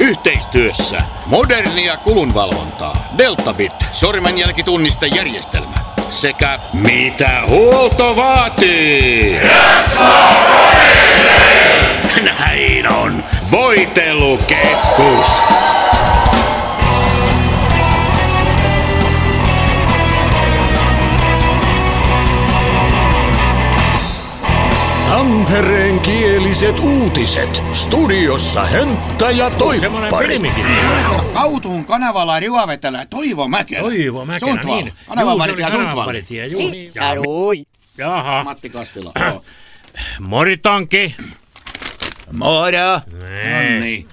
Yhteistyössä modernia kulunvalvontaa, Deltabit, sormenjälkitunnistajärjestelmä sekä mitä huolto vaatii. Näin on, Voitelukeskus. Tampereen kieliset uutiset. Studiossa Hentta ja Toippari. Kautun kanavalla rivavetelä Toivo Mäkelä. Toivo Mäkelä, niin. Kanavavaritia Suntval. Jaha. Matti Kassila. Moritonki. Moro. Nonni.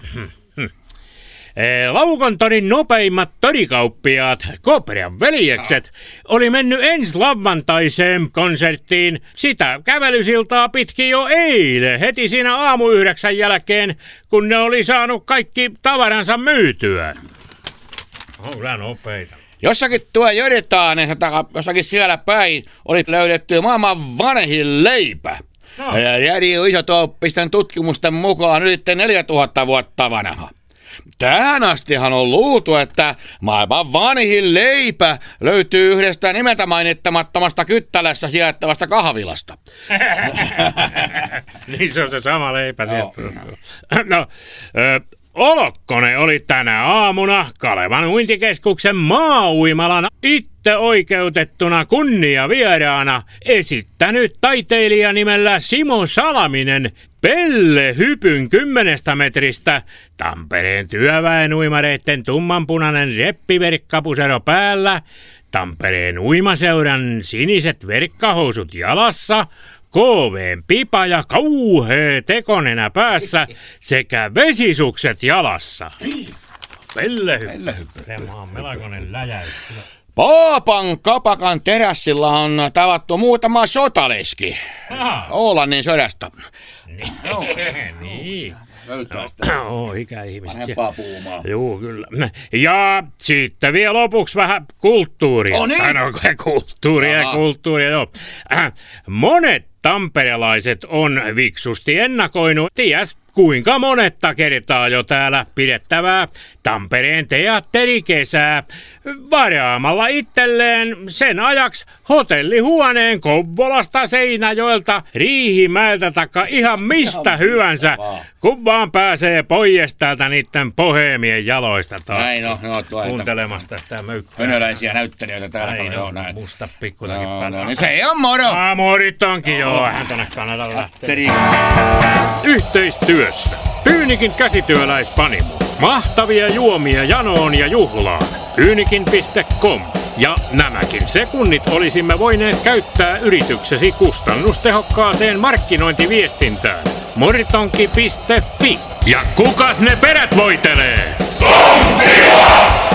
Laukontorin nopeimmat torikauppiaat, Koprean veljekset, oli mennyt ensi lauantaiseen konserttiin sitä kävelysiltaa pitkin jo eilen, heti siinä aamu 9 jälkeen, kun ne oli saanut kaikki tavaransa myytyä. On kyllä nopeita. Jossakin tuo jodetaan, jossakin siellä päin oli löydetty maailman vanhin leipä. No. Radio Isotooppisten tutkimusten mukaan yli 4000 vuotta vanha. Tähän astihan on luultu, että maailman vanhin leipä löytyy yhdestä nimeltä mainittamattomasta Kyttälässä sijaitsevasta kahvilasta. Niin se on se sama leipä. No, Olokkonen oli tänä aamuna Kalevan uintikeskuksen maauimalan itse oikeutettuna kunniavieraana esittänyt taiteilija nimellä Simo Salaminen pellehypyn 10 metristä Tampereen työväen uimareitten tummanpunainen reppiverkkapusero päällä, Tampereen uimaseuran siniset verkkahousut jalassa, KV:n pipa ja kauhea tekonenä päässä sekä vesisukset jalassa. Pellehyppy. Se on melkoinen läjäys. Paapan kapakan terassilla on tavattu muutama sotaleski. Oolannin sodasta. Niin. Ikäihmiset. Vanhempaa puumaa. Joo, kyllä. Ja sitten vielä lopuksi vähän kulttuuria. Kulttuuria, joo. Monet tamperelaiset on viksusti ennakoinut, ties kuinka monetta kertaa jo täällä pidettävää Tampereen teatterikesää varaamalla itselleen sen ajaksi hotellihuoneen Kouvolasta, Seinäjoelta, Riihimäeltä taikka ihan mistä hyvänsä, kun vaan pääsee pois täältä niitten poheemien jaloista kuuntelemasta sitä möykkää. Hönöläisiä näyttelijöitä täällä. Näin on, musta pikkutakin päällä. Niin se on moro. Morit onkin joo, hän tonne Kanadalle lähtee. Yhteistyössä Pyynikin käsityöläispanimo. Mahtavia juomia janoon ja juhlaan. Pyynikin.com. Ja nämäkin sekunnit olisimme voineet käyttää yrityksesi kustannustehokkaaseen markkinointiviestintään. Moritonki.fi. Ja kukas ne perät voitelee? Tontila!